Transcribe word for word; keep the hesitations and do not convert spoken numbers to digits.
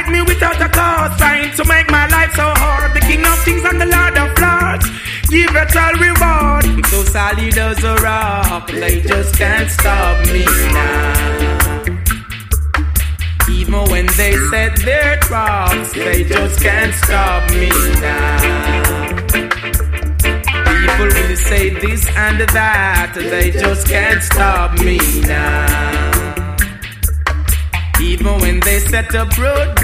like me without a cause, trying to make my life so hard. The King of Kings and the Lord of Lords, give it all reward. I'm so solid as a rock, they just can't stop me now. Even when they set their traps, they just can't stop me now. People will say this and that, they just can't stop me now. Even when they set up roadblocks,